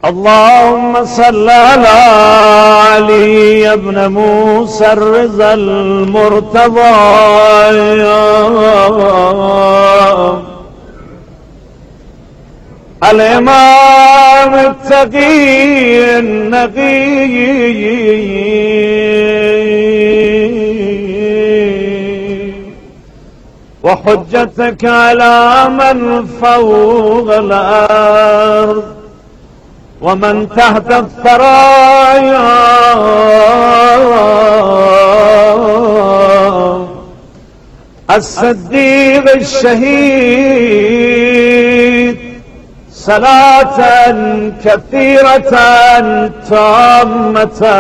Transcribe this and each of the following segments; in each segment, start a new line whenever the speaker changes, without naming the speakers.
اللهم صل على علي بن موسى الرضا المرتضى الإمام التقي النقي وحجتك على من فوق الأرض ومن تحت الثرايا الصديق الشهيد صلاة كثيرة تامة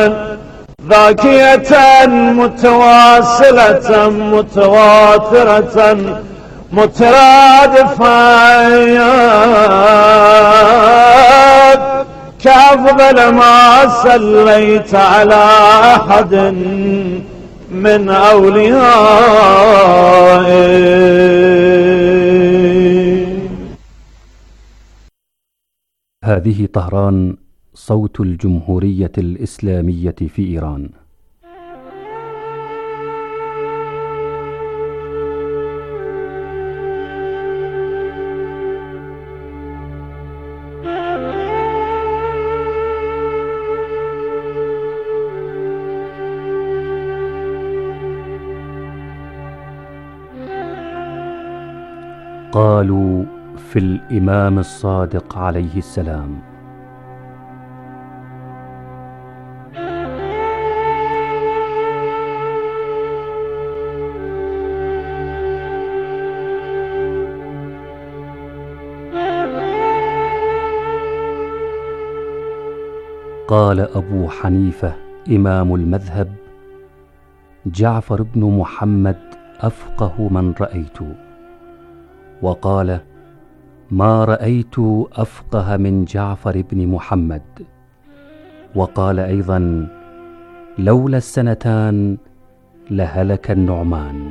ذاكية متواصلة متواترة مترادفة كأفضل ما صليت على أحد من أوليائه.
هذه طهران، صوت الجمهورية الإسلامية في إيران. قالوا في الإمام الصادق عليه السلام: قال أبو حنيفة إمام المذهب: جعفر بن محمد أفقه من رأيت. وقال: ما رأيت أفقه من جعفر بن محمد. وقال أيضا: لولا السنتان لهلك النعمان.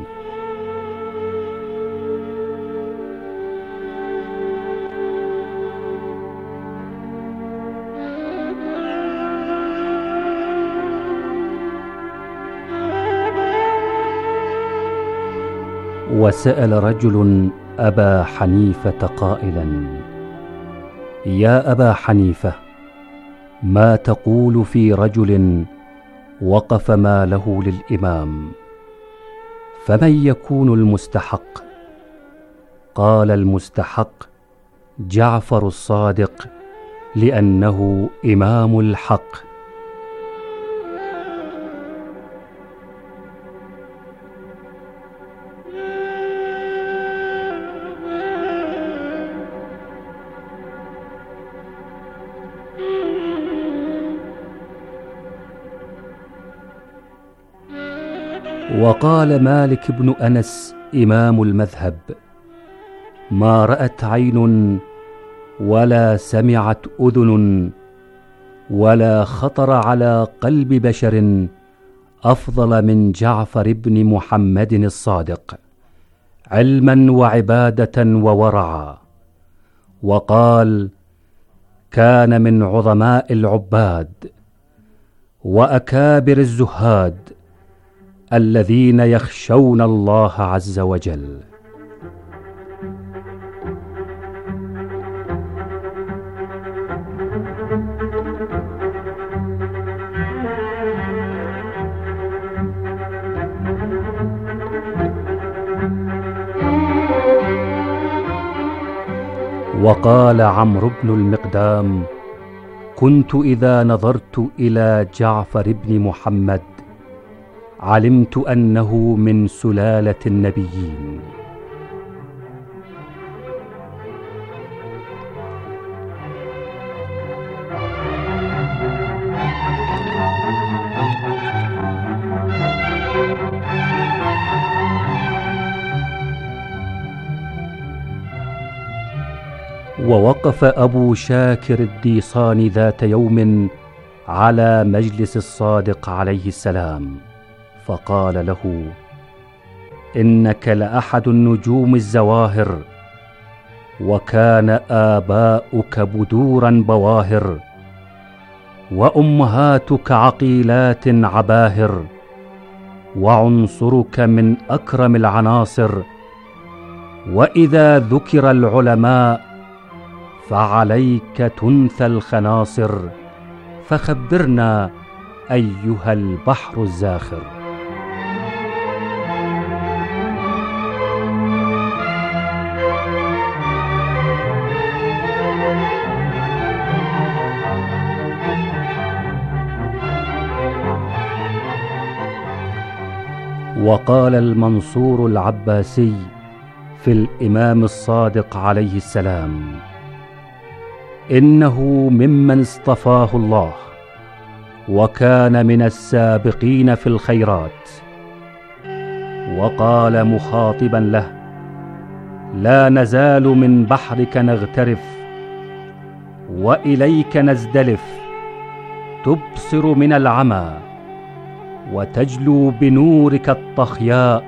وسأل رجل أبا حنيفة قائلا: يا أبا حنيفة، ما تقول في رجل وقف ماله للإمام؟ فمن يكون المستحق؟ قال: المستحق جعفر الصادق، لأنه إمام الحق. وقال مالك بن أنس إمام المذهب: ما رأت عين ولا سمعت أذن ولا خطر على قلب بشر أفضل من جعفر بن محمد الصادق، علما وعبادة وورعا. وقال: كان من عظماء العباد وأكابر الزهاد الذين يخشون الله عز وجل. وقال عمرو بن المقدام: كنت إذا نظرت إلى جعفر بن محمد علمت أنه من سلالة النبيين. ووقف أبو شاكر الديصاني ذات يوم على مجلس الصادق عليه السلام، فقال له: إنك لأحد النجوم الزواهر، وكان آباؤك بدورا بواهر، وأمهاتك عقيلات عباهر، وعنصرك من أكرم العناصر. وإذا ذكر العلماء فعليك تنثى الخناصر، فخبرنا أيها البحر الزاخر. وقال المنصور العباسي في الإمام الصادق عليه السلام: إنه ممن اصطفاه الله، وكان من السابقين في الخيرات. وقال مخاطبا له: لا نزال من بحرك نغترف، وإليك نزدلف، تبصر من العمى، وتجلو بنورك الطخياء،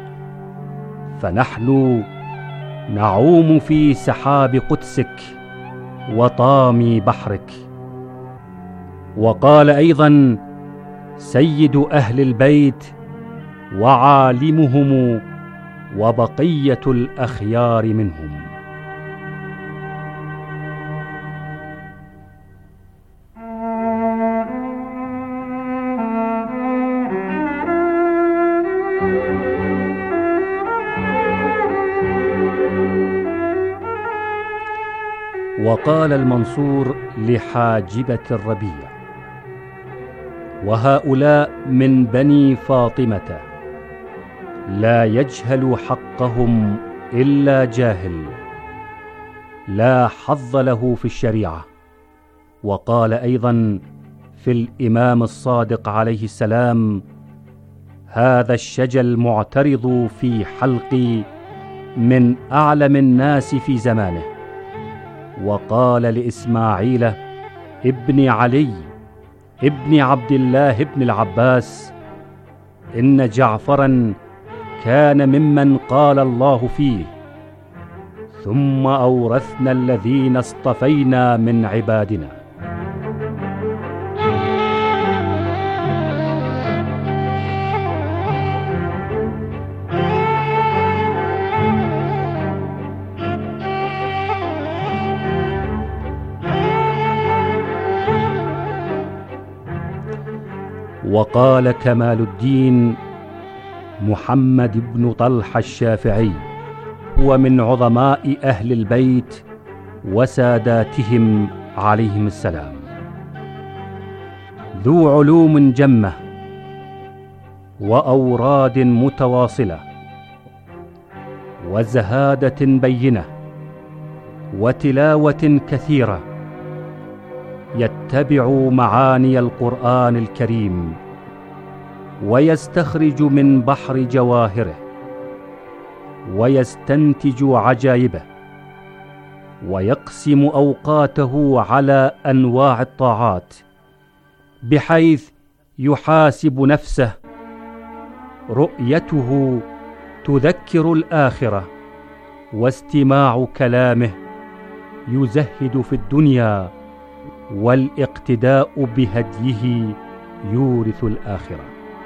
فنحن نعوم في سحاب قدسك وطامي بحرك. وقال أيضا سيد أهل البيت وعالمهم وبقية الأخيار منهم: وقال المنصور لحاجبة الربيع: وهؤلاء من بني فاطمة لا يجهل حقهم إلا جاهل، لا حظ له في الشريعة. وقال أيضا في الإمام الصادق عليه السلام: هذا الشجى المعترض في حلقي من أعلم الناس في زمانه. وقال لإسماعيل ابن علي ابن عبد الله ابن العباس: إن جعفرا كان ممن قال الله فيه: ثم أورثنا الذين اصطفينا من عبادنا. وقال كمال الدين محمد بن طلحة الشافعي: هو من عظماء أهل البيت وساداتهم عليهم السلام، ذو علوم جمة وأوراد متواصلة وزهادة بينة وتلاوة كثيرة، يتبع معاني القرآن الكريم ويستخرج من بحر جواهره ويستنتج عجائبه، ويقسم أوقاته على أنواع الطاعات بحيث يحاسب نفسه. رؤيته تذكر الآخرة، واستماع كلامه يزهد في الدنيا، والاقتداء بهديه يورث الآخرة.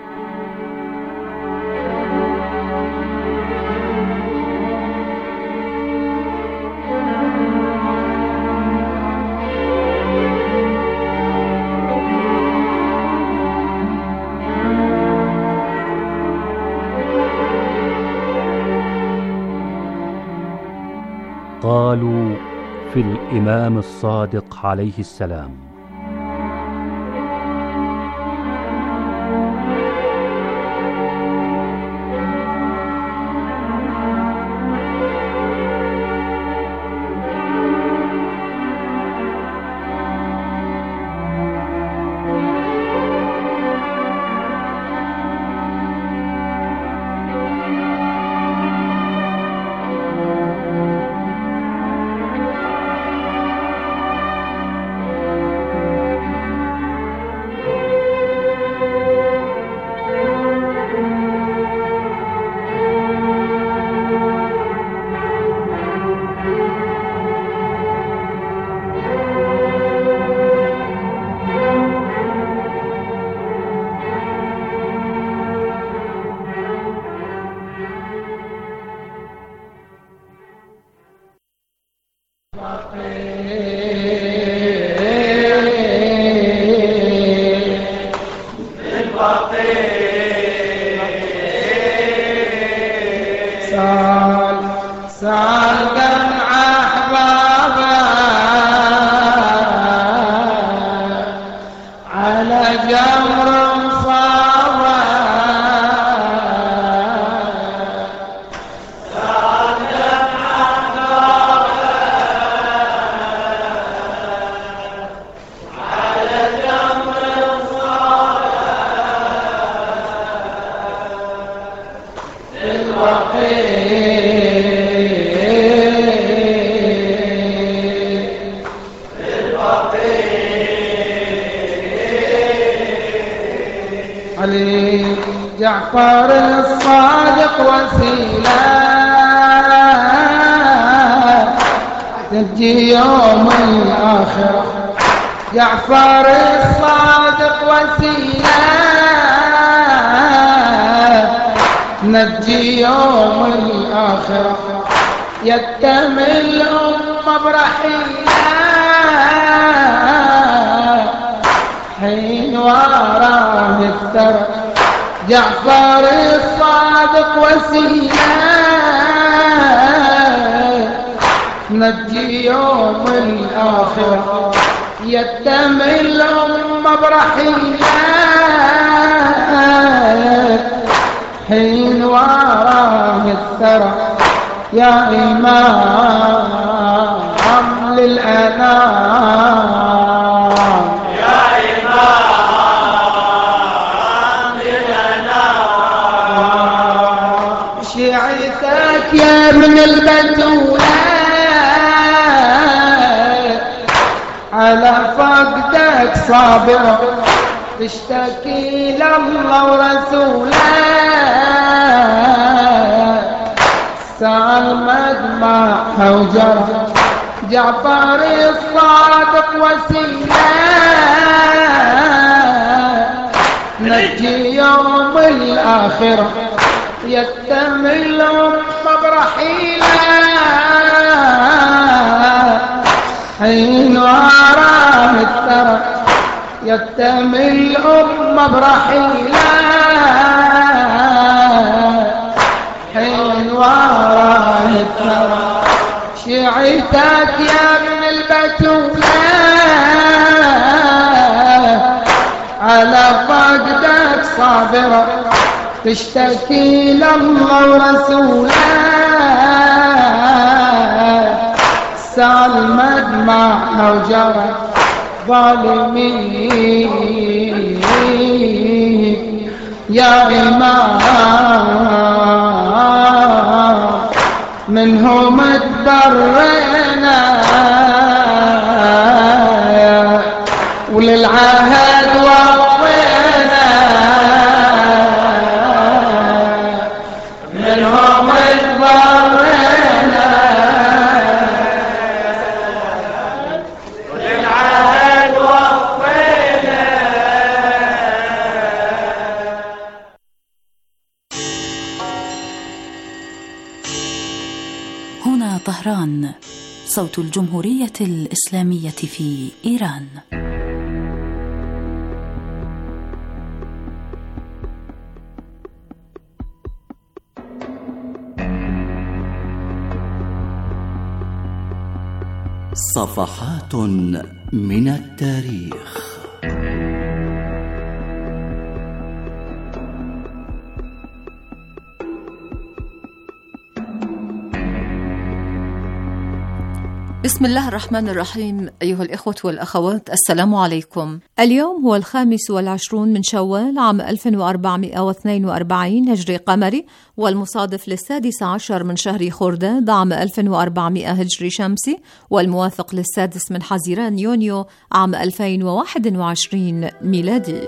قالوا في الإمام الصادق عليه السلام:
سال دمع أحبابه على جمر مصابه سال دمع أحبابه على جمر مصابه علي جعفر الصادق وسيلة تجي يوم الآخرة جعفر الصادق وسيلة نجي يوم الآخرة يتم الأمة برحيلة حين وراه الثرى جعفر الصادق وسيلة نجي يوم الآخرة يتم الأمة برحيلة حين وراه الثرى يا إمام للأنام يا إمام للأنام شيعتك يا من البتولة على فقدك صابرة تشتكي لله ورسوله سال مدمعها وجرى جعفر الصادق وسيلة نجي يوم الآخرة يتم الأمة برحيلة حين وراه الثرى يتم الأمة برحيلة حين وراه الثرى شيعتك يا ابن البتولة على فقدك صابرة تشتكي لله ورسوله سال مدمعها وجرى ظالمين يا إمام منهم تبرئنا وللعهد وفينا منهم تبرئنا وللعهد وفينا.
هنا طهران، صوت الجمهورية الإسلامية في إيران.
صفحات من التاريخ.
بسم الله الرحمن الرحيم. أيها الإخوة والأخوات، السلام عليكم. اليوم هو 25 من شوال عام 1442 هجري قمري، والمصادف ل16 من شهر خرداد عام 1400 هجري شمسي، والموافق ل6 من حزيران يونيو عام 2021 ميلادي.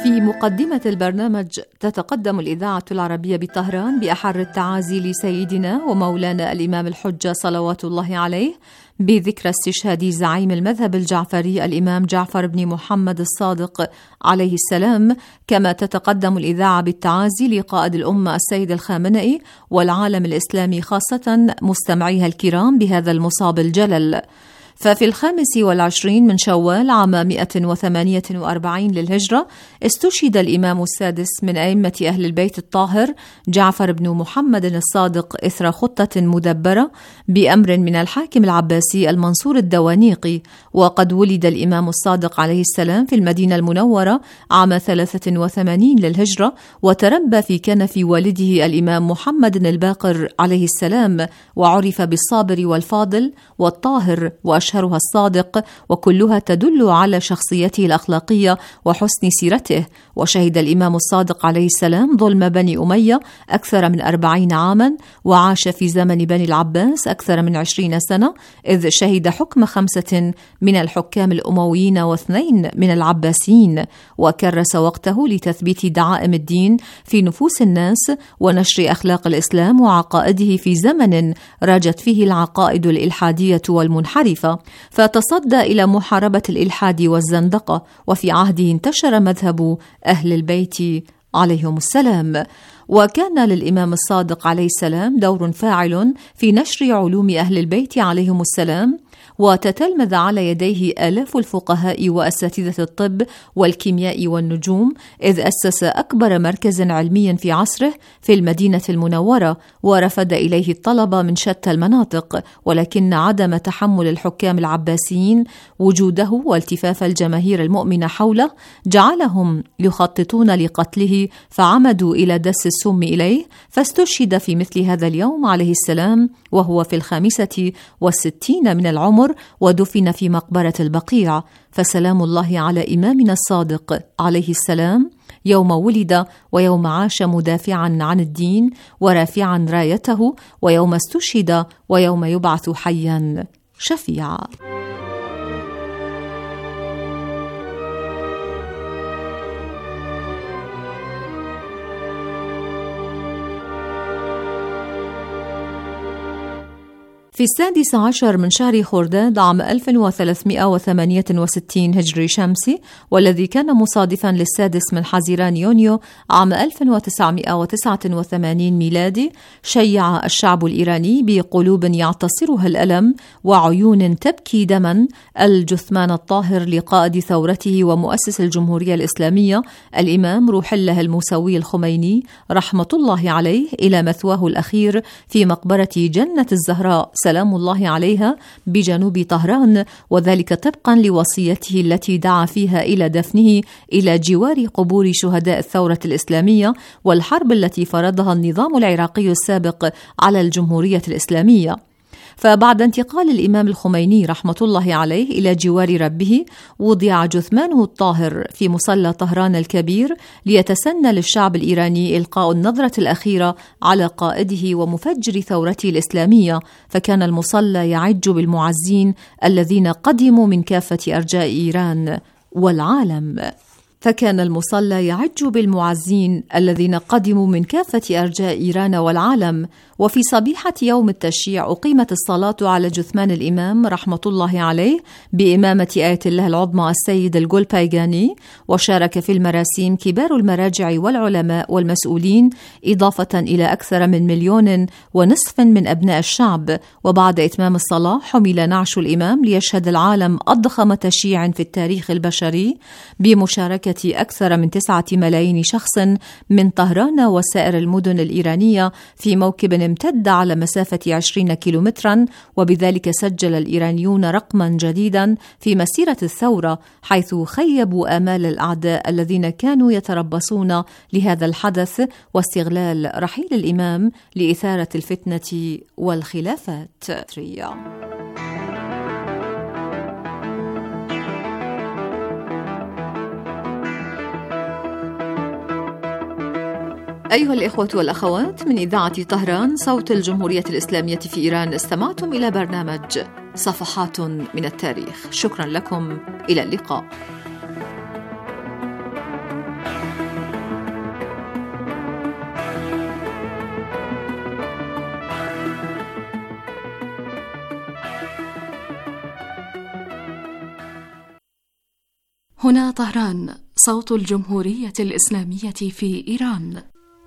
في مقدمة البرنامج تتقدم الإذاعة العربية بطهران بأحر التعازي لسيدنا ومولانا الإمام الحجة صلوات الله عليه بذكرى استشهاد زعيم المذهب الجعفري الإمام جعفر بن محمد الصادق عليه السلام، كما تتقدم الإذاعة بالتعازي لقائد الأمة السيد الخامنئي والعالم الإسلامي خاصة مستمعيها الكرام بهذا المصاب الجلل. ففي 25 من شوال عام 148 للهجرة استشهد الإمام السادس من أئمة أهل البيت الطاهر جعفر بن محمد الصادق إثر خطة مدبرة بأمر من الحاكم العباسي المنصور الدوانيقي. وقد ولد الإمام الصادق عليه السلام في المدينة المنورة عام 83 للهجرة، وتربى في كنف والده الإمام محمد الباقر عليه السلام، وعرف بالصابر والفاضل والطاهر وأشهرها الصادق، وكلها تدل على شخصيته الأخلاقية وحسن سيرته. وشهد الإمام الصادق عليه السلام ظلم بني أمية أكثر من 40 عاما، وعاش في زمن بني العباس أكثر من 20 سنة، إذ شهد حكم 5 من الحكام الأمويين و2 من العباسيين، وكرس وقته لتثبيت دعائم الدين في نفوس الناس ونشر أخلاق الإسلام وعقائده في زمن راجت فيه العقائد الإلحادية والمنحرفة، فتصدى إلى محاربة الإلحاد والزندقة، وفي عهده انتشر مذهب أهل البيت عليهم السلام. وكان للإمام الصادق عليه السلام دور فاعل في نشر علوم أهل البيت عليهم السلام، وتتلمذ على يديه آلاف الفقهاء وأساتذة الطب والكيمياء والنجوم، إذ أسس أكبر مركز علمي في عصره في المدينة المنورة، ورفد إليه الطلبة من شتى المناطق، ولكن عدم تحمل الحكام العباسيين وجوده والتفاف الجماهير المؤمنة حوله جعلهم يخططون لقتله، فعمدوا إلى دس السم إليه، فاستشهد في مثل هذا اليوم عليه السلام وهو في 65 من العمر، ودفن في مقبرة البقيع. فسلام الله على إمامنا الصادق عليه السلام يوم ولد، ويوم عاش مدافعا عن الدين ورافعا رايته، ويوم استشهد، ويوم يبعث حيا شفيعا. في 16 من شهر خرداد عام 1368 هجري شمسي، والذي كان مصادفا للسادس من حزيران يونيو عام 1989 ميلادي، شيع الشعب الإيراني بقلوب يعتصرها الألم وعيون تبكي دما الجثمان الطاهر لقائد ثورته ومؤسس الجمهورية الإسلامية الإمام روح الله الموسوي الخميني رحمة الله عليه إلى مثواه الأخير في مقبرة جنة الزهراء سلام الله عليها بجنوب طهران، وذلك طبقا لوصيته التي دعا فيها إلى دفنه إلى جوار قبور شهداء الثورة الإسلامية والحرب التي فرضها النظام العراقي السابق على الجمهورية الإسلامية. فبعد انتقال الإمام الخميني رحمة الله عليه إلى جوار ربه، وضع جثمانه الطاهر في مصلى طهران الكبير ليتسنى للشعب الإيراني إلقاء النظرة الأخيرة على قائده ومفجر ثورته الإسلامية. فكان المصلى يعج بالمعزين الذين قدموا من كافة أرجاء إيران والعالم. فكان المصلى يعج بالمعزين الذين قدموا من كافة أرجاء إيران والعالم. وفي صبيحة يوم التشييع أقيمت الصلاة على جثمان الإمام رحمة الله عليه بإمامة آية الله العظمى السيد الجولبايغاني، وشارك في المراسيم كبار المراجع والعلماء والمسؤولين، إضافة إلى أكثر من 1.5 مليون من أبناء الشعب. وبعد إتمام الصلاة حمل نعش الإمام ليشهد العالم أضخم تشييع في التاريخ البشري بمشاركة أكثر من 9 ملايين شخص من طهران وسائر المدن الإيرانية في موكب امتد على مسافة 20 كيلومترا. وبذلك سجل الإيرانيون رقما جديدا في مسيرة الثورة، حيث خيبوا آمال الأعداء الذين كانوا يتربصون لهذا الحدث واستغلال رحيل الإمام لإثارة الفتنة والخلافات. أيها الإخوة والأخوات، من إذاعة طهران صوت الجمهورية الإسلامية في إيران، استمعتم إلى برنامج صفحات من التاريخ. شكرا لكم، إلى اللقاء.
هنا طهران، صوت الجمهورية الإسلامية في إيران.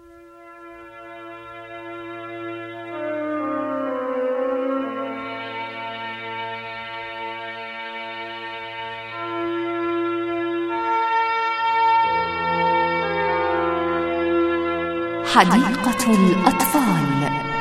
حديقة الأطفال.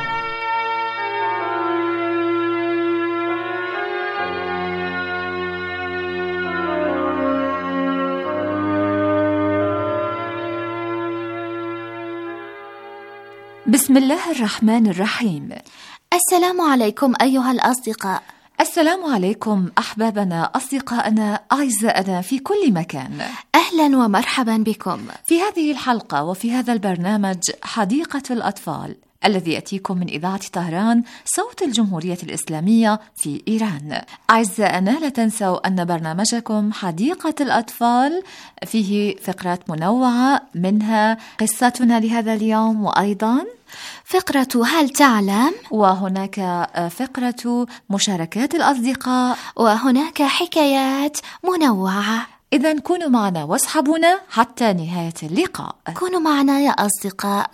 بسم الله الرحمن الرحيم.
السلام عليكم أيها الأصدقاء.
السلام عليكم أحبابنا، أصدقائنا، أعزائنا في كل مكان.
أهلا ومرحبا بكم
في هذه الحلقة وفي هذا البرنامج حديقة الأطفال الذي يأتيكم من إذاعة طهران، صوت الجمهورية الإسلامية في إيران. أعزائنا، لا تنسوا أن برنامجكم حديقة الأطفال فيه فقرات منوعة، منها قصتنا لهذا اليوم، وأيضا
فقرة هل تعلم،
وهناك فقرة مشاركات الأصدقاء،
وهناك حكايات منوعة.
إذن كونوا معنا واصحبونا حتى نهاية اللقاء.
كونوا معنا يا أصدقاء.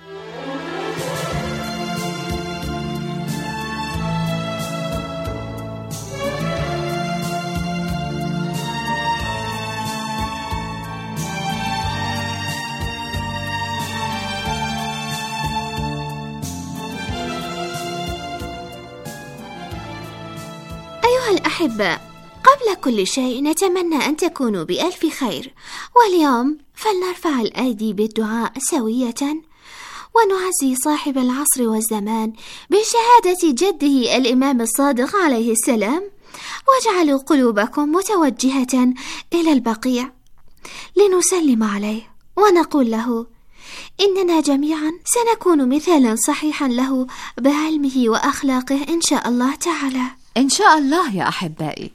أيها الأحباء، قبل كل شيء نتمنى أن تكونوا بألف خير، واليوم فلنرفع الأيدي بالدعاء سوية، ونعزي صاحب العصر والزمان بشهادة جده الإمام الصادق عليه السلام، واجعلوا قلوبكم متوجهة إلى البقيع لنسلم عليه ونقول له إننا جميعا سنكون مثالا صحيحا له بعلمه وأخلاقه إن شاء الله تعالى.
إن شاء الله يا أحبائي.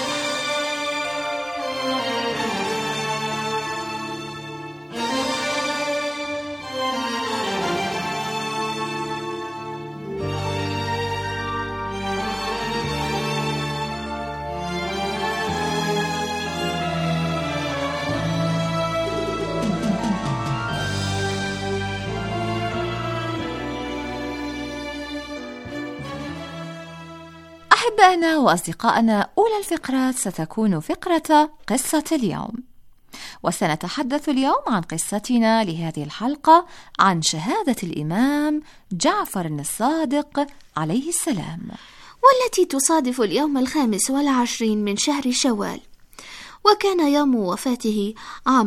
أحبائنا وأصدقائنا، أولى الفقرات ستكون فقرة قصة اليوم، وسنتحدث اليوم عن قصتنا لهذه الحلقة عن شهادة الإمام جعفر الصادق عليه السلام،
والتي تصادف اليوم 25 من شهر شوال، وكان يوم وفاته عام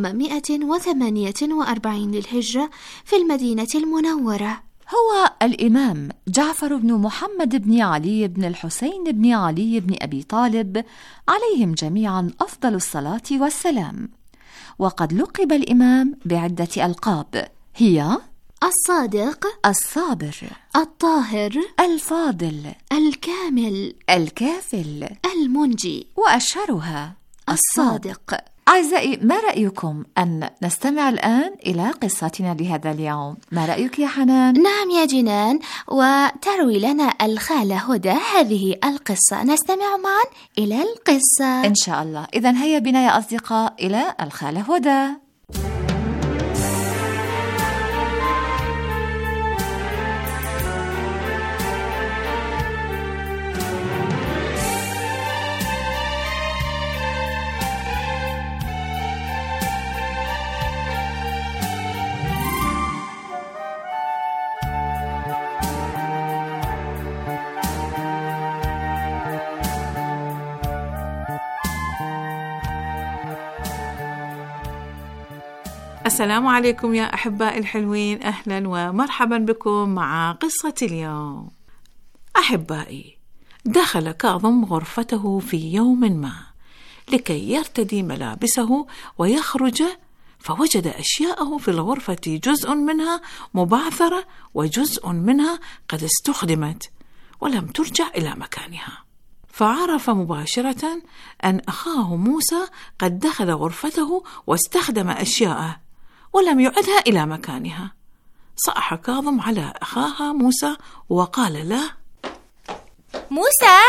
148 للهجرة في المدينة المنورة.
هو الإمام جعفر بن محمد بن علي بن الحسين بن علي بن أبي طالب عليهم جميعا أفضل الصلاة والسلام، وقد لقب الإمام بعدة ألقاب، هي
الصادق،
الصابر،
الطاهر،
الفاضل،
الكامل،
الكافل،
المنجي،
وأشهرها الصادق. أعزائي، ما رأيكم أن نستمع الآن إلى قصتنا لهذا اليوم؟ ما رأيك يا حنان؟
نعم يا جنان، وتروي لنا الخالة هدى هذه القصة. نستمع معا إلى القصة
إن شاء الله. إذن هيا بنا يا أصدقاء إلى الخالة هدى.
السلام عليكم يا أحبائي الحلوين، أهلا ومرحبا بكم مع قصة اليوم. أحبائي، دخل كاظم غرفته في يوم ما لكي يرتدي ملابسه ويخرج، فوجد أشياءه في الغرفة جزء منها مبعثرة وجزء منها قد استخدمت ولم ترجع إلى مكانها، فعرف مباشرة أن أخاه موسى قد دخل غرفته واستخدم أشياءه ولم يعدها إلى مكانها. صاح كاظم على أخاها موسى وقال له:
موسى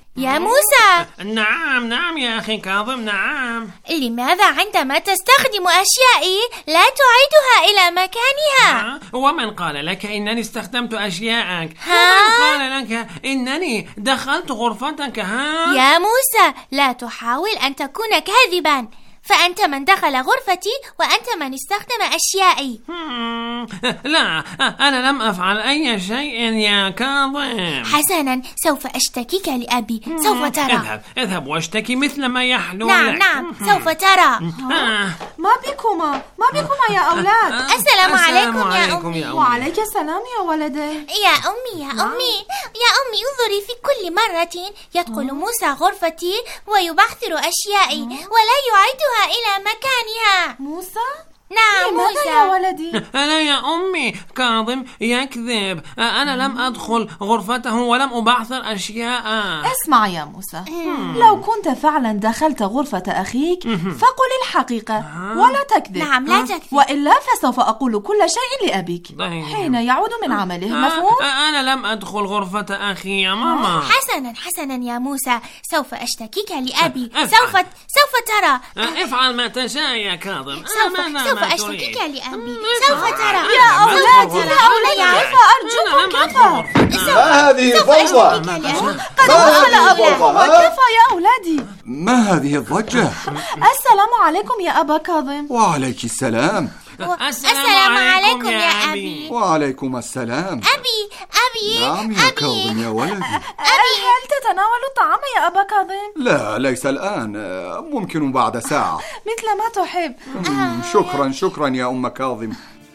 يا موسى.
نعم يا أخي كاظم، نعم.
لماذا عندما تستخدم أشيائي لا تعيدها إلى مكانها؟
ومن قال لك إنني استخدمت أشياءك؟ ومن قال لك إنني دخلت غرفتك؟
يا موسى، لا تحاول أن تكون كاذبا، فأنت من دخل غرفتي وأنت من استخدم أشيائي.
لا، أنا لم أفعل أي شيء يا كاظم.
حسنا، سوف أشتكيك لأبي، سوف ترى.
اذهب واشتكي مثل ما يحلو لك.
نعم، سوف ترى.
ما بكما يا أولاد؟
السلام عليكم يا أمي.
وعليك السلام يا ولدي.
يا أمي انظري، في كل مرة يدخل موسى غرفتي ويبعثر أشيائي ولا يعيدها إلى مكانها.
موسى؟
نعم، موسى.
يا ولدي؟
لا يا أمي، كاظم يكذب. أنا لم أدخل غرفته ولم أبعثر أشياء.
اسمع يا موسى، لو كنت فعلا دخلت غرفة أخيك فقل الحقيقة ولا تكذب.
نعم، لا تكذب،
وإلا فسوف أقول كل شيء لأبيك حين يعود من عمله. مفهوم؟
أنا لم أدخل غرفة أخي يا ماما.
حسنا يا موسى، سوف أشتكيك لأبي. سوف ترى.
افعل ما تشاء يا كاظم.
سوف أشتكيك لأبي، سوف ترى.
يا أولادي، كيف أرجوكم، كفى.
ما هذه الفوضى؟
قد وصل أبوكم وكفى يا أولادي.
ما هذه الضجة؟
السلام عليكم يا أبا كاظم.
وعليك السلام.
السلام عليكم يا أبي.
وعليكم السلام.
أبي.
نعم يا كاظم يا ولدي.
هل تتناول الطعام يا أبا كاظم؟
لا، ليس الآن، ممكن بعد ساعة.
مثل ما تحب.
شكرا يا أم كاظم.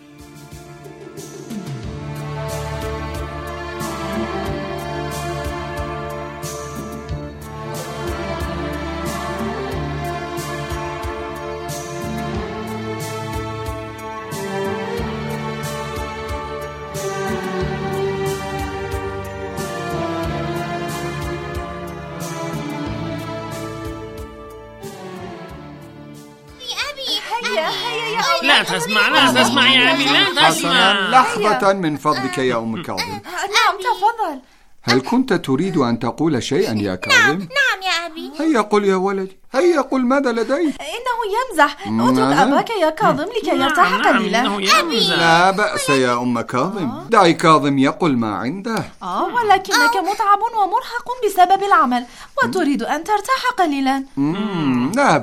لا تسمع يا أبي، لا تسمع.
لحظة من فضلك يا أم كاظم.
نعم، تفضل.
هل كنت تريد أن تقول شيئا يا كاظم؟
نعم يا أبي.
هيا قل يا ولدي، هيا قل ماذا لديك.
إنه يمزح. اترك أباك يا كاظم لكي يرتاح قليلا.
لا بأس يا أم كاظم، دعي كاظم يقل ما عنده.
ولكنك متعب ومرهق بسبب العمل وتريد أن ترتاح قليلا.
لا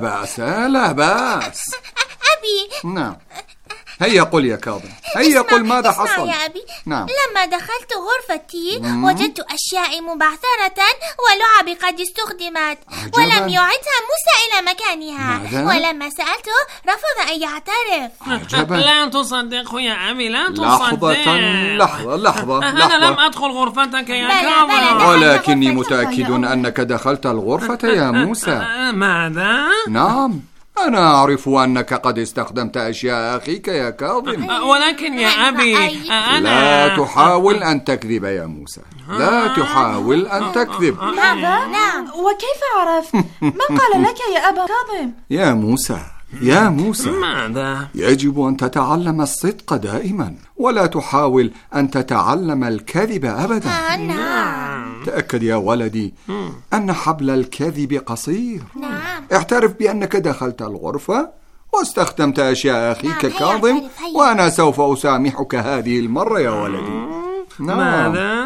بأس.
أبي.
نعم، هيا قل يا كاظم، هيا قل ماذا حصل.
يا أبي.
نعم.
لما دخلت غرفتي وجدت أشياء مبعثرة ولعب قد استخدمت ولم يعدها موسى إلى مكانها. ولما سألته رفض أن يعترف.
لا تصدقه يا أبي، لا تصدق.
لحظة.
أنا لم أدخل غرفتك يا كاظم.
ولكني متأكد أنك دخلت الغرفة يا موسى.
ماذا؟
نعم، أنا أعرف أنك قد استخدمت أشياء أخيك يا كاظم.
ولكن يا أبي،
لا تحاول أن تكذب يا موسى، لا تحاول أن تكذب.
ماذا؟ نعم، وكيف عرفت؟ من قال لك يا أبا كاظم؟
يا موسى،
ماذا؟
يجب أن تتعلم الصدق دائما، ولا تحاول أن تتعلم الكذب أبدا.
نعم.
تأكد يا ولدي أن حبل الكذب قصير.
نعم.
اعترف بأنك دخلت الغرفة واستخدمت أشياء أخيك كاظم، وأنا سوف أسامحك هذه المرة يا ولدي.
ماذا؟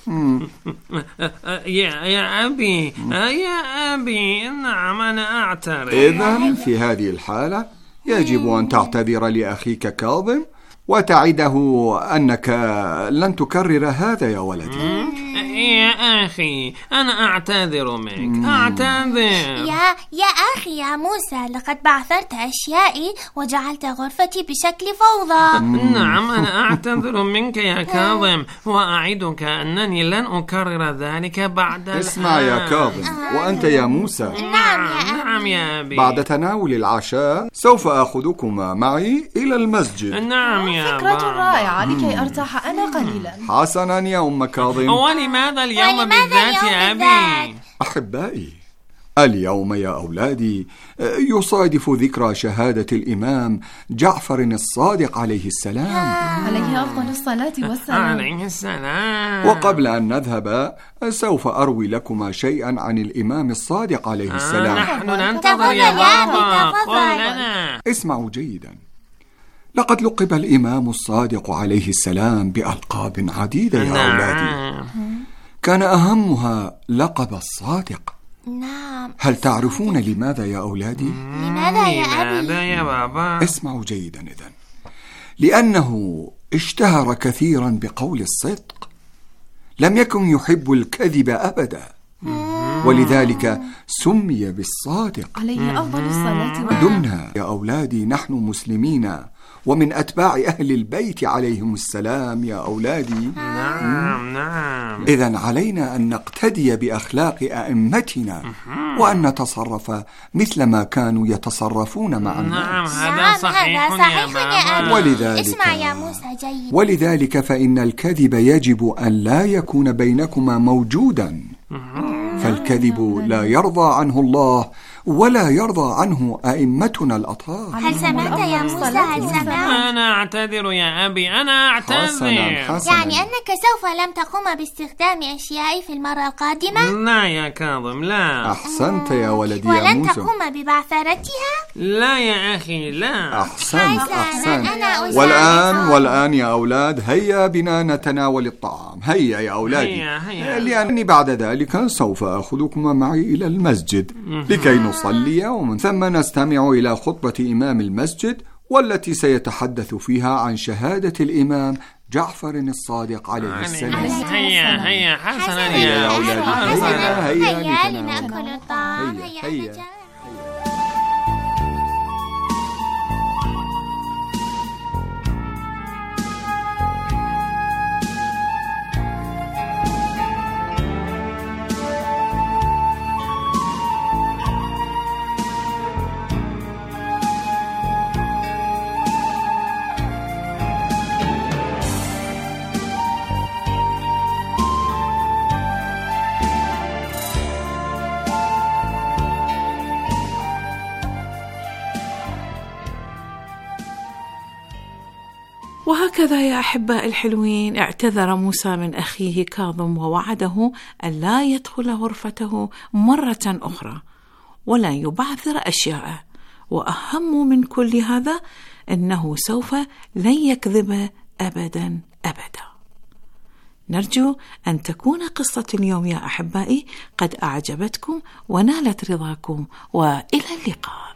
يا أبي، نعم أنا أعترف.
إذن في هذه الحالة يجب أن تعتذر لأخيك كاظم وتعده أنك لن تكرر هذا يا ولدي.
يا أخي، أنا أعتذر منك، أعتذر.
يا أخي يا موسى، لقد بعثرت أشيائي وجعلت غرفتي بشكل فوضى.
نعم، أنا أعتذر منك يا كاظم، وأعدك أنني لن أكرر ذلك بعد الآن.
اسمع يا كاظم، وأنت يا موسى.
نعم يا أبي.
بعد تناول العشاء سوف أخذكما معي إلى المسجد.
نعم يا
فكرة رائعة لكي أرتاح أنا قليلا.
حسنا يا أم كاظم.
ولماذا اليوم بالذات يا أبي؟
أحبائي، اليوم يا أولادي يصادف ذكرى شهادة الإمام جعفر الصادق عليه السلام
عليه أفضل الصلاة والسلام.
عليه السلام.
وقبل أن نذهب سوف أروي لكما شيئا عن الإمام الصادق عليه السلام.
نحن ننتظر يا بابا، قل لنا.
اسمعوا جيدا. لقد لقب الإمام الصادق عليه السلام بألقاب عديدة يا أولادي، كان أهمها لقب الصادق.
نعم.
هل تعرفون لماذا يا أولادي؟
لماذا يا أبي؟
لماذا يا بابا؟
اسمعوا جيدا إذن. لأنه اشتهر كثيرا بقول الصدق، لم يكن يحب الكذب أبدا، ولذلك سمي بالصادق
عليه أفضل الصلاة والسلام.
دمنا يا أولادي نحن مسلمين ومن أتباع أهل البيت عليهم السلام يا أولادي.
نعم.
إذن علينا أن نقتدي بأخلاق أئمتنا وأن نتصرف مثل ما كانوا يتصرفون مع الناس.
نعم، هذا صحيح يا بابا.
ولذلك
اسمع يا موسى جيد.
ولذلك فإن الكذب يجب أن لا يكون بينكما موجودا، فالكذب لا يرضى عنه الله ولا يرضى عنه أئمتنا الأطهار.
هل سمعت يا موسى؟ هل سمعت؟
أنا أعتذر يا أبي، أنا أعتذر.
يعني أنك سوف لم تقوم باستخدام أشياء في المرة القادمة؟
لا يا كاظم، لا.
أحسنت يا ولدي يا
ولن
موسى.
تقوم ببعثرتها؟
لا يا أخي، لا.
أحسنت.
أنا
والآن يا أولاد هيا بنا نتناول الطعام. هيا يا أولادي.
هيا.
لأنني بعد ذلك سوف أخذكما معي إلى المسجد لكي نصلي، ومن ثم نستمع إلى خطبة إمام المسجد والتي سيتحدث فيها عن شهادة الإمام جعفر الصادق عليه السلام.
هيا حسنا
يا أولادي.
هيا لنأكل الطعام. هيا.
وهكذا يا أحباء الحلوين اعتذر موسى من أخيه كاظم ووعده أن لا يدخل غرفته مرة أخرى ولا يبعثر أشياء، وأهم من كل هذا أنه سوف لن يكذب أبدا. نرجو أن تكون قصة اليوم يا أحبائي قد أعجبتكم ونالت رضاكم، وإلى اللقاء.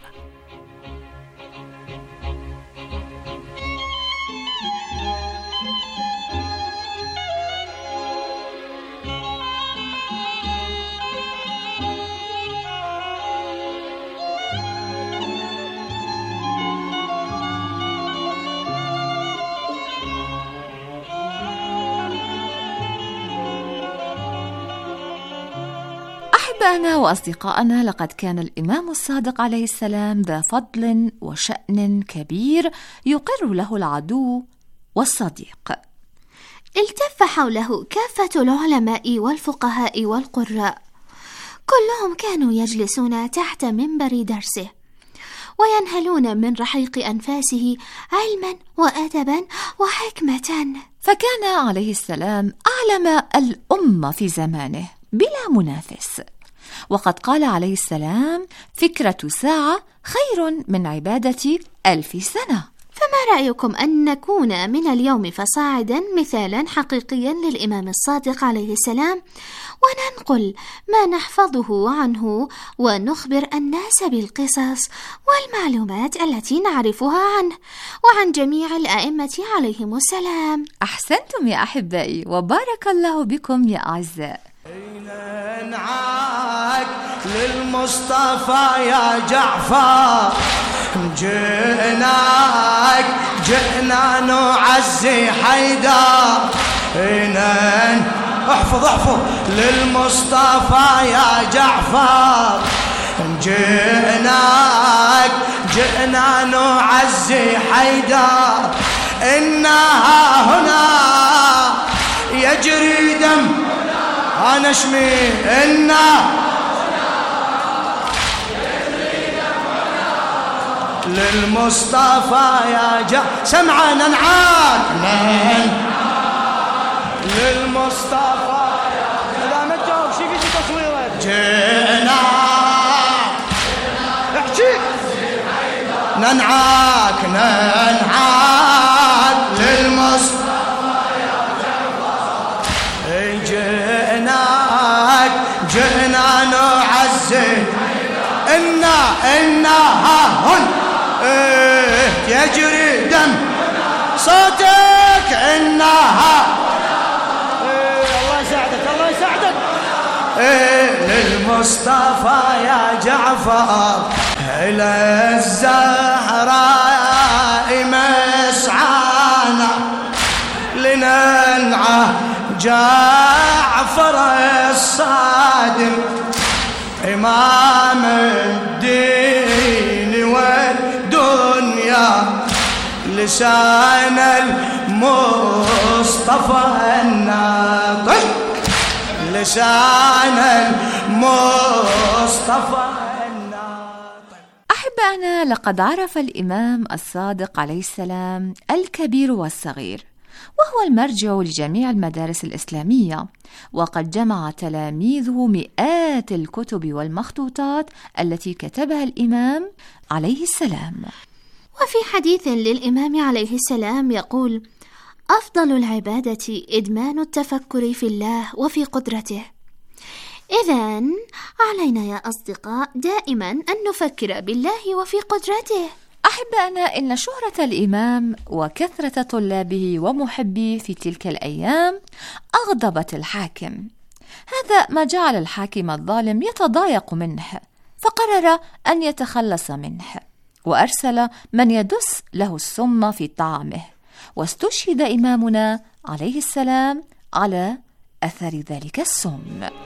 أحبائنا وأصدقائنا، لقد كان الإمام الصادق عليه السلام ذا فضل وشأن كبير يقر له العدو والصديق.
التف حوله كافة العلماء والفقهاء والقراء، كلهم كانوا يجلسون تحت منبر درسه وينهلون من رحيق أنفاسه علما وأدبا وحكمة.
فكان عليه السلام أعلم الأمة في زمانه بلا منافس، وقد قال عليه السلام: فكرة ساعة خير من عبادة 1000 سنة.
فما رأيكم أن نكون من اليوم فصاعدا مثالا حقيقيا للإمام الصادق عليه السلام، وننقل ما نحفظه عنه ونخبر الناس بالقصص والمعلومات التي نعرفها عنه وعن جميع الأئمة عليهم السلام.
أحسنتم يا أحبائي، وبارك الله بكم يا أعزاء.
نعاك للمصطفى يا جعفر، جئنا نعزي حيدر. احفظ للمصطفى يا جعفر، جئنا نعزي حيدر. إنها هنا يجري دم نشمي، للمصطفى يا سمعا ننعاد للمصطفى إذا ما تجاوب شو في تصويرك جئنا احكي ننعاد للمصطفى جئنا نعزي إنا ها هن يجري دم صوتك إنها الله يساعدك للمصطفى يا جعفر إلى الزهراء مسعانا لننعى جعفر الصادق إمام الدين والدنيا لسان المصطفى الناطق لسان المصطفى الناطق.
أحبائنا، لقد عرف الإمام الصادق عليه السلام الكبير والصغير، وهو المرجع لجميع المدارس الإسلامية، وقد جمع تلاميذه مئات الكتب والمخطوطات التي كتبها الإمام عليه السلام.
وفي حديث للإمام عليه السلام يقول: أفضل العبادة إدمان التفكر في الله وفي قدرته. إذن علينا يا أصدقاء دائما أن نفكر بالله وفي قدرته.
أحبائنا، إن شهرة الإمام وكثرة طلابه ومحبيه في تلك الأيام أغضبت الحاكم. هذا ما جعل الحاكم الظالم يتضايق منه، فقرر أن يتخلص منه، وأرسل من يدس له السم في طعامه، واستشهد إمامنا عليه السلام على أثر ذلك السم.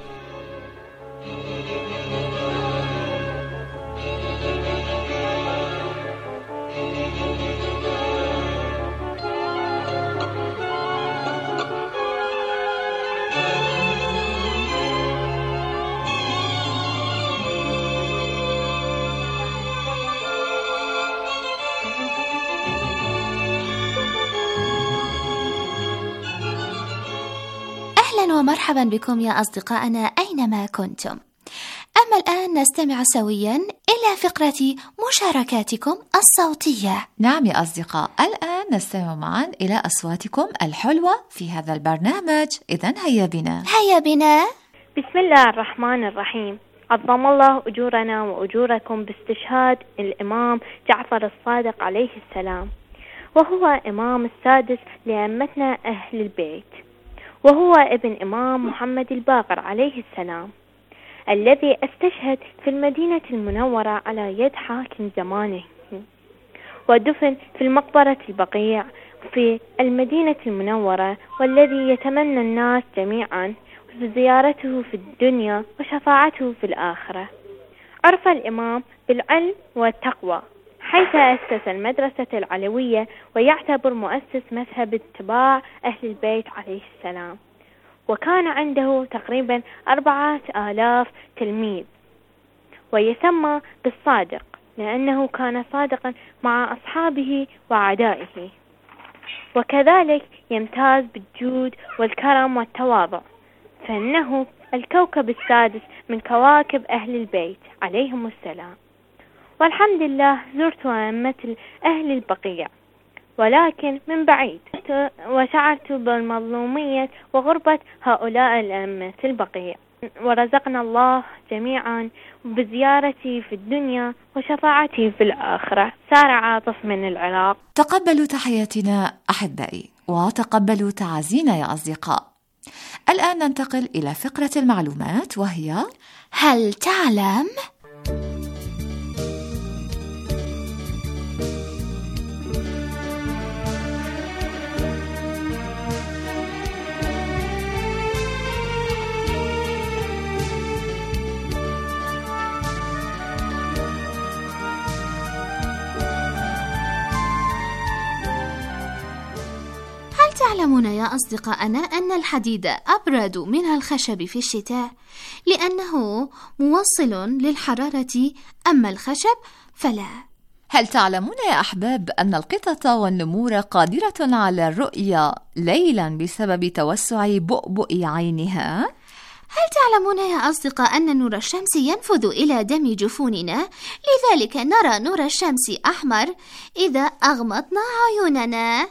أهلا ومرحبا بكم يا أصدقائنا أينما كنتم. أما الآن نستمع سويا إلى فقرة مشاركاتكم الصوتية.
نعم يا أصدقاء، الآن نستمع معا إلى أصواتكم الحلوة في هذا البرنامج. إذن هيا بنا.
بسم الله الرحمن الرحيم. عظم الله أجورنا وأجوركم باستشهاد الإمام جعفر الصادق عليه السلام، وهو إمام السادس لأئمتنا أهل البيت، وهو ابن إمام محمد الباقر عليه السلام، الذي استشهد في المدينة المنورة على يد حاكم زمانه، ودفن في المقبرة البقيع في المدينة المنورة، والذي يتمنى الناس جميعا زيارته في الدنيا وشفاعته في الآخرة. عرف الإمام بالعلم والتقوى، حيث أسس المدرسة العلوية، ويعتبر مؤسس مذهب اتباع أهل البيت عليه السلام، وكان عنده تقريبا 4000 تلميذ، ويسمى بالصادق لأنه كان صادقا مع أصحابه وأعدائه، وكذلك يمتاز بالجود والكرم والتواضع، فإنه الكوكب السادس من كواكب أهل البيت عليهم السلام. والحمد لله زرت أئمة أهل البقيع، ولكن من بعيد، وشعرت بالمظلومية وغربة هؤلاء الأئمة البقيع، ورزقنا الله جميعا بزيارتي في الدنيا وشفاعتي في الآخرة. سارة عاطف من العراق.
تقبلوا تحياتنا أحبائي، وتقبلوا تعازينا يا أصدقاء. الآن ننتقل إلى فقرة المعلومات، وهي
هل تعلم؟ تعلمون يا أصدقائنا أن الحديد أبرد من الخشب في الشتاء لأنه موصل للحرارة، أما الخشب فلا.
هل تعلمون يا أحباب أن القطط والنمور قادرة على الرؤية ليلا بسبب توسع بؤبؤ عينها؟
هل تعلمون يا أصدقاء أن نور الشمس ينفذ إلى دم جفوننا، لذلك نرى نور الشمس أحمر إذا أغمضنا عيوننا؟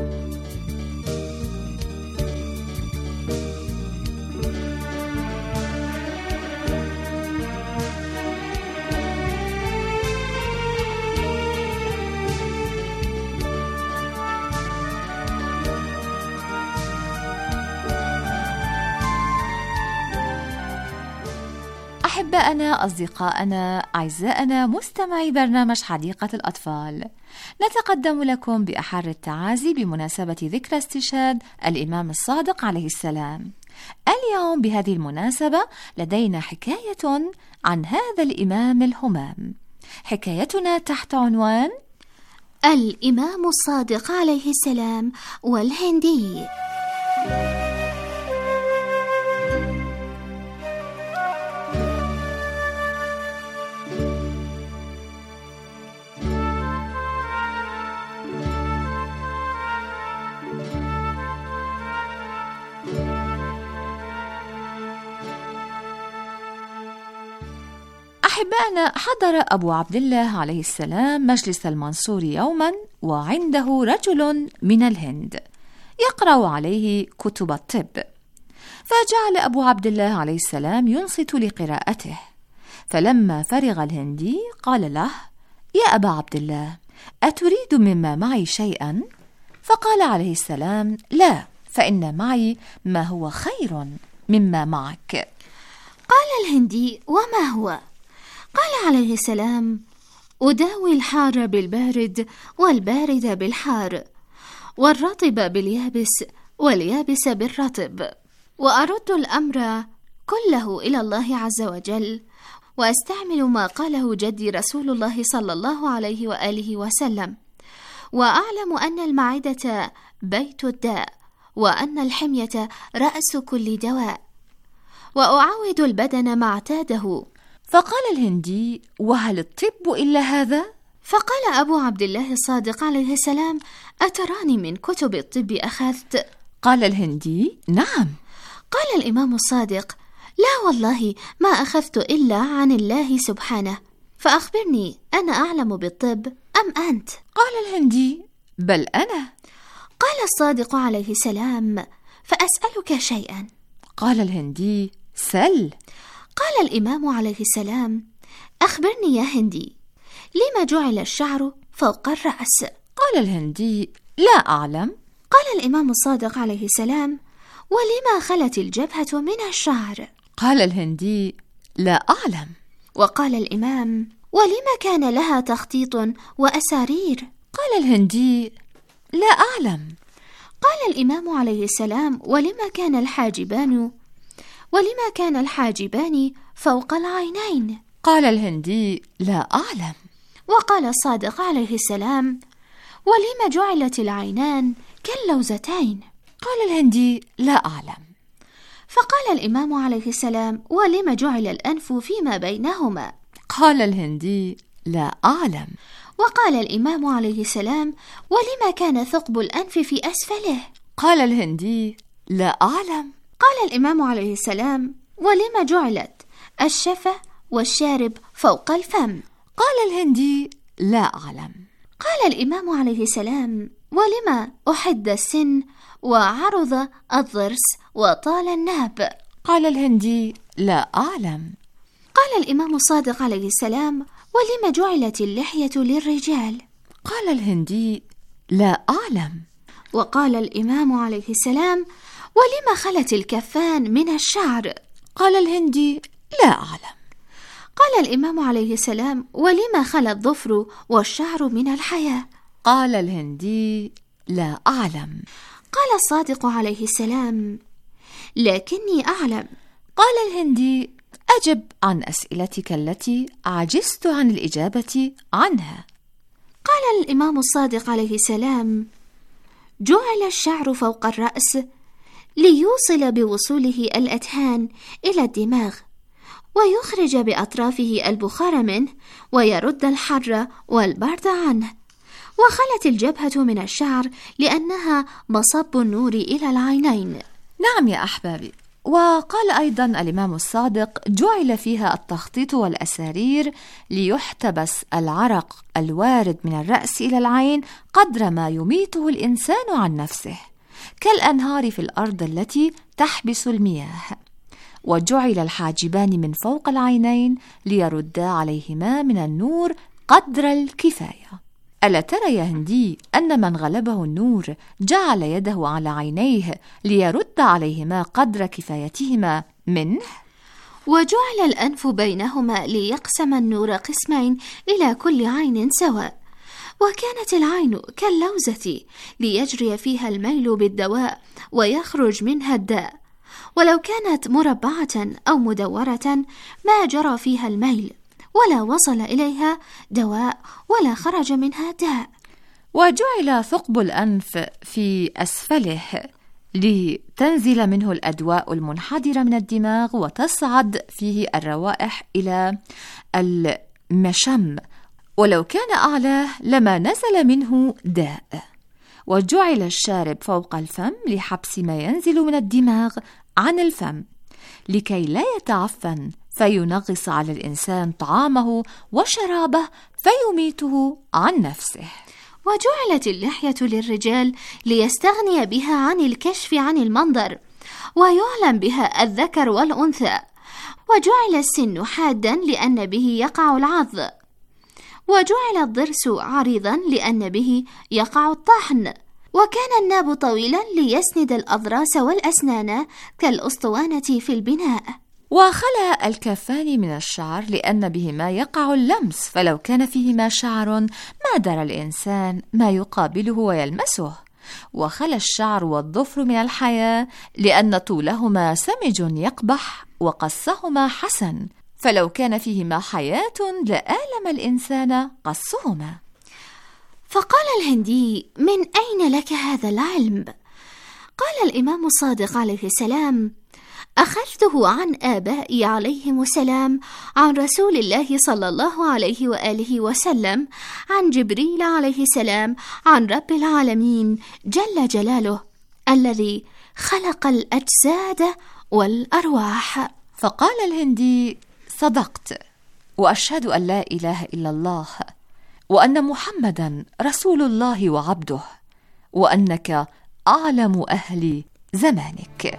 أحباءنا، أصدقاءنا، أعزائنا مستمعي برنامج حديقة الأطفال، نتقدم لكم بأحر التعازي بمناسبة ذكرى استشهاد الإمام الصادق عليه السلام. اليوم بهذه المناسبة لدينا حكاية عن هذا الإمام الهمام. حكايتنا تحت عنوان
الإمام الصادق عليه السلام والهندي.
أحبائنا، حضر أبو عبد الله عليه السلام مجلس المنصور يوما، وعنده رجل من الهند يقرأ عليه كتب الطب، فجعل أبو عبد الله عليه السلام ينصت لقراءته. فلما فرغ الهندي قال له: يا أبا عبد الله، أتريد مما معي شيئا؟ فقال عليه السلام: لا، فإن معي ما هو خير مما معك.
قال الهندي: وما هو؟ قال عليه السلام: أداوي الحار بالبارد، والبارد بالحار، والرطب باليابس، واليابس بالرطب، وأرد الأمر كله إلى الله عز وجل، وأستعمل ما قاله جدي رسول الله صلى الله عليه وآله وسلم، وأعلم أن المعدة بيت الداء، وأن الحمية رأس كل دواء، وأعود البدن ما اعتاده.
فقال الهندي: وهل الطب إلا هذا؟
فقال أبو عبد الله الصادق عليه السلام: أتراني من كتب الطب أخذت؟
قال الهندي: نعم.
قال الإمام الصادق: لا والله ما أخذت إلا عن الله سبحانه، فأخبرني، أنا أعلم بالطب أم أنت؟
قال الهندي: بل أنا.
قال الصادق عليه السلام: فأسألك شيئا. قال
الهندي: سل.
قال الإمام عليه السلام: أخبرني يا هندي، لما جعل الشعر فوق الرأس؟
قال الهندي: لا أعلم.
قال الإمام الصادق عليه السلام: ولما خلت الجبهة من الشعر؟
قال الهندي: لا أعلم.
وقال الإمام: ولما كان لها تخطيط وأسارير؟
قال الهندي: لا أعلم.
قال الإمام عليه السلام: ولما كان الحاجبان فوق العينين؟
قال الهندي: لا أعلم.
وقال الصادق عليه السلام: ولما جعلت العينان كاللوزتين؟
قال الهندي: لا أعلم.
فقال الإمام عليه السلام: ولما جعل الأنف فيما بينهما؟
قال الهندي: لا أعلم.
وقال الإمام عليه السلام: ولما كان ثقب الأنف في أسفله؟
قال الهندي: لا أعلم.
قال الإمام عليه السلام: ولما جعلت الشفة والشارب فوق الفم؟
قال الهندي: لا أعلم.
قال الإمام عليه السلام: ولما أحد السن وعرض الضرس وطال الناب؟
قال الهندي: لا أعلم.
قال الإمام الصادق عليه السلام: ولما جعلت اللحية للرجال؟
قال الهندي: لا أعلم.
وقال الإمام عليه السلام: ولما خلت الكفان من الشعر؟
قال الهندي: لا أعلم.
قال الإمام عليه السلام: ولما خلى الظفر والشعر من الحياة؟
قال الهندي: لا أعلم.
قال الصادق عليه السلام: لكني أعلم.
قال الهندي: أجب عن أسئلتك التي عجزت عن الإجابة عنها.
قال الإمام الصادق عليه السلام: جعل الشعر فوق الرأس ليوصل بوصوله الأدهان إلى الدماغ، ويخرج بأطرافه البخار منه ويرد الحر والبرد عنه. وخلت الجبهة من الشعر لأنها مصب النور إلى العينين.
نعم يا أحبابي. وقال أيضا الإمام الصادق: جعل فيها التخطيط والأسارير ليحتبس العرق الوارد من الرأس إلى العين قدر ما يميته الإنسان عن نفسه، كالأنهار في الأرض التي تحبس المياه. وجعل الحاجبان من فوق العينين ليردا عليهما من النور قدر الكفاية. ألا ترى يا هندي أن من غلبه النور جعل يده على عينيه ليرد عليهما قدر كفايتهما منه؟
وجعل الأنف بينهما ليقسم النور قسمين إلى كل عين سواء. وكانت العين كاللوزة ليجري فيها الميل بالدواء ويخرج منها الداء، ولو كانت مربعة أو مدورة ما جرى فيها الميل ولا وصل إليها دواء ولا خرج منها داء.
وجعل ثقب الأنف في أسفله لتنزل منه الأدواء المنحدرة من الدماغ وتصعد فيه الروائح إلى المشم، ولو كان أعلاه لما نزل منه داء. وجعل الشارب فوق الفم لحبس ما ينزل من الدماغ عن الفم لكي لا يتعفن فينغص على الإنسان طعامه وشرابه فيميته عن نفسه.
وجعلت اللحية للرجال ليستغني بها عن الكشف عن المنظر ويعلم بها الذكر والأنثى. وجعل السن حادا لأن به يقع العض. وجعل الضرس عريضا لأن به يقع الطحن. وكان الناب طويلا ليسند الأضراس والأسنان كالأسطوانة في البناء.
وخلى الكفان من الشعر لأن بهما يقع اللمس، فلو كان فيهما شعر ما درى الإنسان ما يقابله ويلمسه. وخلى الشعر والظفر من الحياة لأن طولهما سمج يقبح وقصهما حسن، فلو كان فيهما حياة لآلم الإنسان قصهما.
فقال الهندي: من أين لك هذا العلم؟ قال الإمام الصادق عليه السلام: أخذته عن آبائي عليهم السلام، عن رسول الله صلى الله عليه وآله وسلم، عن جبريل عليه السلام، عن رب العالمين جل جلاله الذي خلق الأجساد والأرواح.
فقال الهندي: صدقت، وأشهد أن لا إله إلا الله، وأن محمدا رسول الله وعبده، وأنك أعلم أهل زمانك.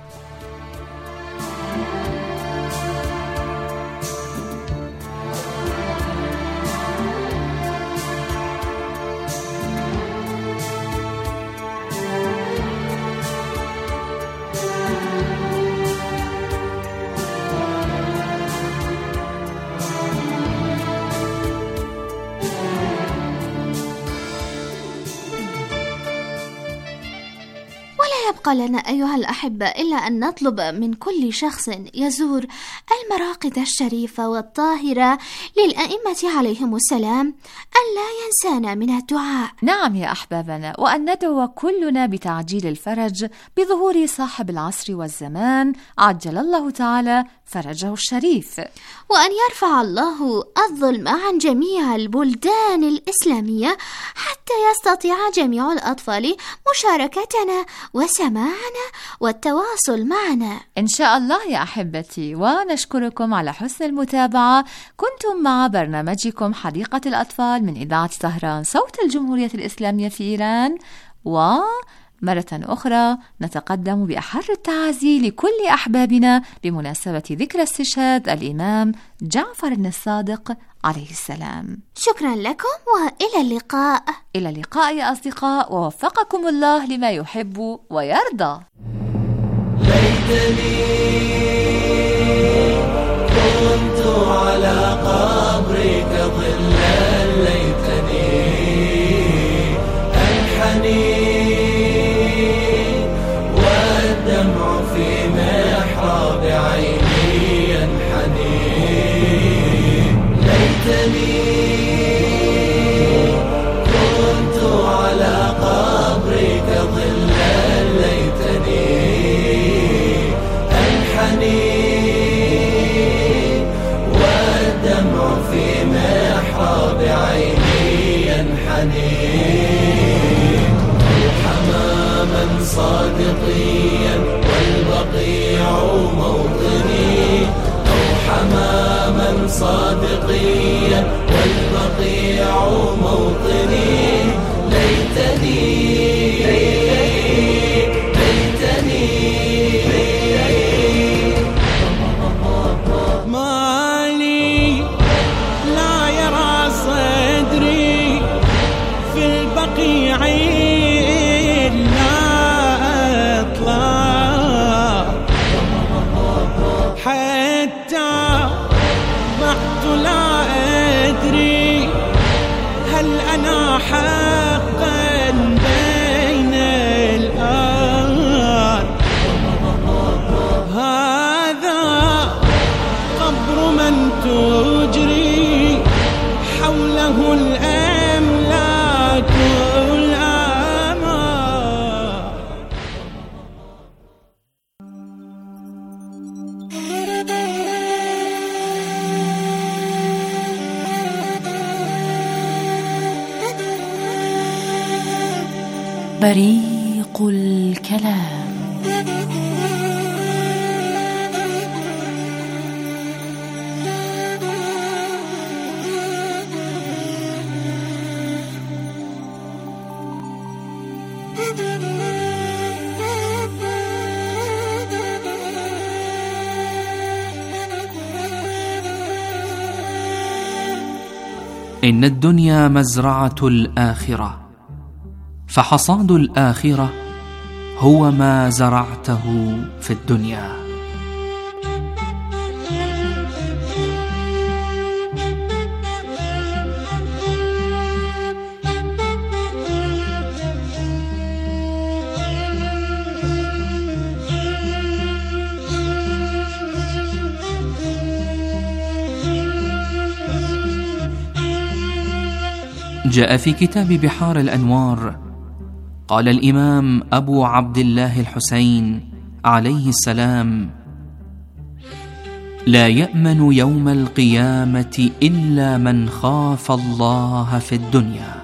يبقى لنا أيها الأحبة إلا أن نطلب من كل شخص يزور المراقد الشريفة والطاهرة للأئمة عليهم السلام أن لا ينسانا من الدعاء.
نعم يا أحبابنا، وأن ندعو كلنا بتعجيل الفرج بظهور صاحب العصر والزمان عجل الله تعالى فرجه الشريف،
وأن يرفع الله الظلم عن جميع البلدان الإسلامية حتى يستطيع جميع الأطفال مشاركتنا وسماعنا والتواصل معنا
إن شاء الله يا أحبتي. ونشكركم على حسن المتابعة. كنتم مع برنامجكم حديقة الأطفال من إذاعة طهران صوت الجمهورية الإسلامية في إيران. ومرة أخرى نتقدم بأحر التعازي لكل أحبابنا بمناسبة ذكرى استشهاد الإمام جعفر الصادق عليه السلام.
شكرا لكم وإلى اللقاء.
إلى اللقاء يا أصدقاء، ووفقكم الله لما يحب ويرضى.
ليتني كنت على قبرك ظلا، ليتني أنحني والدمع في محراب عيني ينحني. ليتني كنت على قبرك ظلا، ليتني أنحني صادقيا والبقيع موطني، أو حماما صادقيا والبقيع موطني. ليتني
مالي لا يرى صدري في البقيع إلا أطلع، حتى بعد لا أدري هل أنا حقا بين الآن. هذا قبر من تجري حوله الأملاك الأمان.
بريق الكلام.
إن الدنيا مزرعة الآخرة، فحصاد الآخرة هو ما زرعته في الدنيا. جاء في كتاب بحار الأنوار، قال الإمام أبو عبد الله الحسين عليه السلام: لا يأمن يوم القيامة إلا من خاف الله في الدنيا.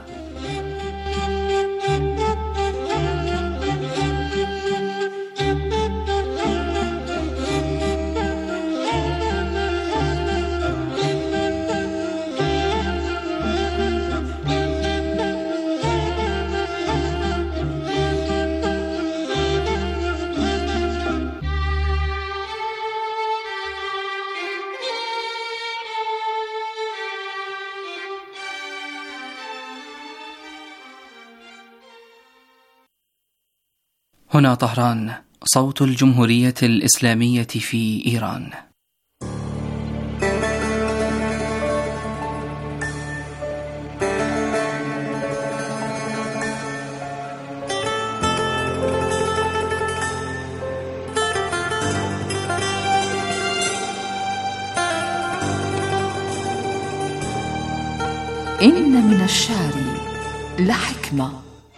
هنا طهران، صوت الجمهورية الإسلامية في إيران.
إن من الشعر لحكمة.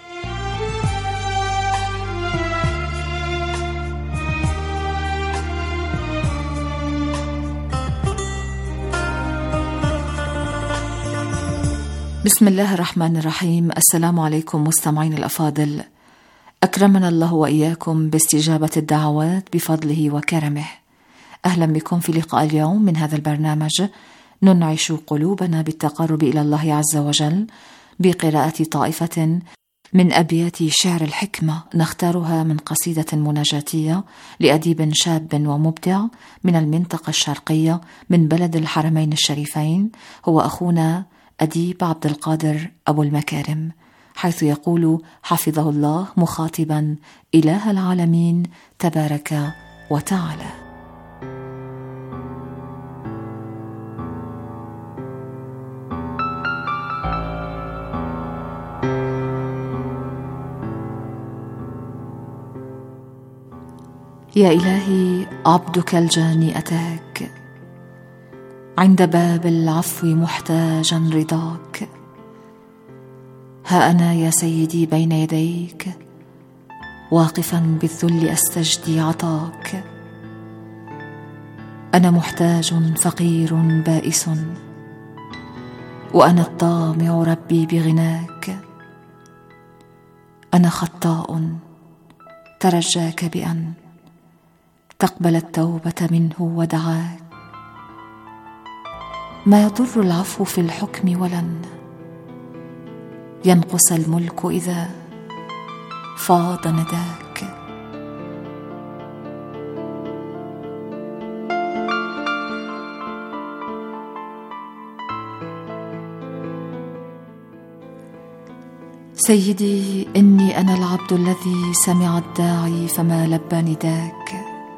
بسم الله الرحمن الرحيم. السلام عليكم مستمعين الأفاضل، أكرمنا الله وإياكم باستجابة الدعوات بفضله وكرمه. أهلا بكم في لقاء اليوم من هذا البرنامج، ننعش قلوبنا بالتقرب إلى الله عز وجل بقراءة طائفة من أبيات شعر الحكمة، نختارها من قصيدة مناجاتية لأديب شاب ومبدع من المنطقة الشرقية من بلد الحرمين الشريفين، هو أخونا أديب عبد القادر أبو المكارم، حيث يقول حفظه الله مخاطبا إله العالمين تبارك وتعالى: يا إلهي، عبدك الجاني أتاك عند باب العفو محتاجا رضاك. ها أنا يا سيدي بين يديك واقفا بالذل أستجدي عطاك. أنا محتاج فقير بائس، وأنا الطامع ربي بغناك. أنا خطاء ترجاك بأن تقبل التوبة منه ودعاك. ما يضر العفو في الحكم، ولن ينقص الملك إذا فاض نداك. سيدي، إني أنا العبد الذي سمع الداعي فما لبى نداك.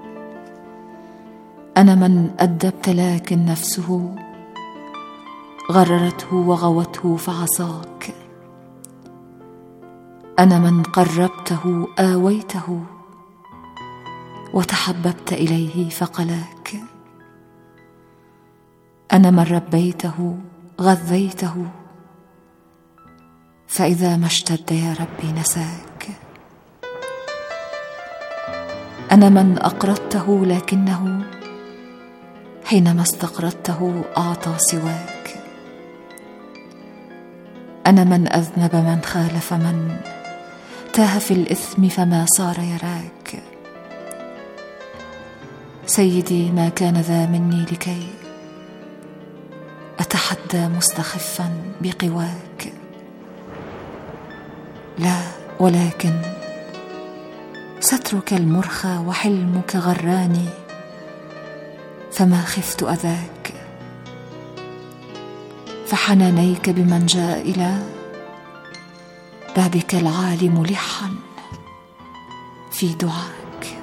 أنا من أدبت لكن نفسه غررته وغوته فعصاك. أنا من قربته آويته وتحببت إليه فقلاك. أنا من ربيته غذيته فإذا ما اشتد يا ربي نساك. أنا من أقرضته لكنه حينما استقرضته أعطى سواك. أنا من أذنب من خالف من تاه في الإثم فما صار يراك. سيدي، ما كان ذا مني لكي أتحدى مستخفا بقواك، لا، ولكن سترك المرخى وحلمك غراني فما خفت أذاك. فحنانيك بمن جاء إلى بابك العالي ملحا في دعاك.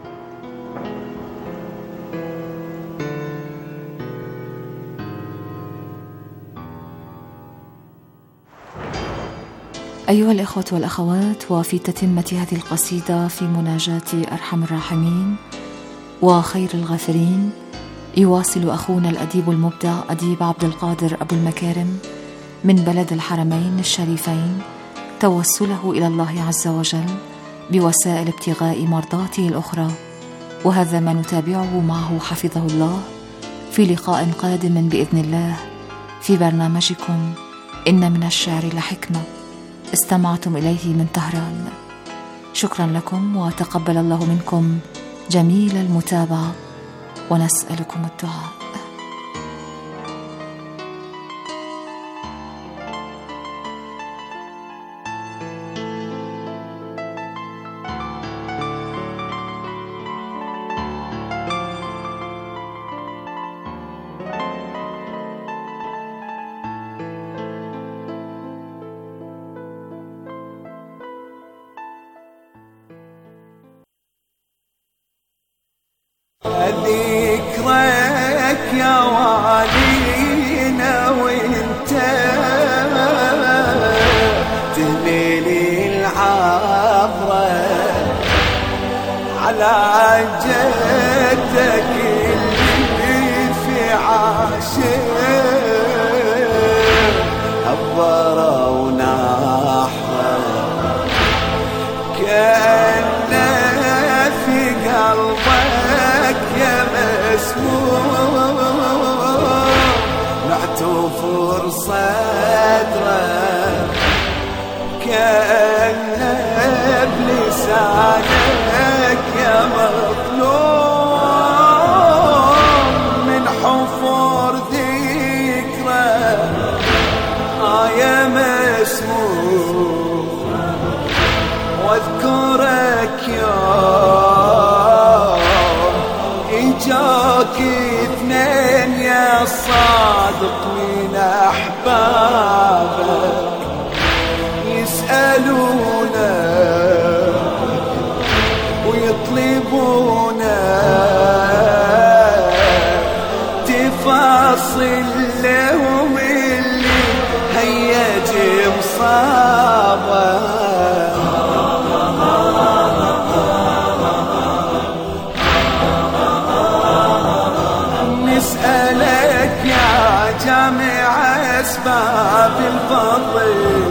أيها الإخوة والأخوات، وفي تتمة هذه القصيدة في مناجاة أرحم الراحمين وخير الغافرين، يواصل أخونا الأديب المبدع أديب عبد القادر أبو المكارم من بلد الحرمين الشريفين توسله إلى الله عز وجل بوسائل ابتغاء مرضاته الأخرى. وهذا ما نتابعه معه حفظه الله في لقاء قادم بإذن الله في برنامجكم إن من الشعر لحكمة، استمعتم إليه من طهران. شكرا لكم، وتقبل الله منكم جميل المتابعة، ونسألكم الدعاء.
ذكرك يا والينا وانت تهليلي العبرة على جدك اللي في عاشق هبرة ونحرة كأنه في قلبك يا مسموم معتوفر صدرك كأنه بلسانك يا مظلوم من حفر ذكرك يا مسموم واذكرك يوم جاك اثنين يا صادق من أحبابك يسألونا ويطلبونا تفاصيل لهم اللي هيج مصابك. نسألك يا جامع أسباب الفضل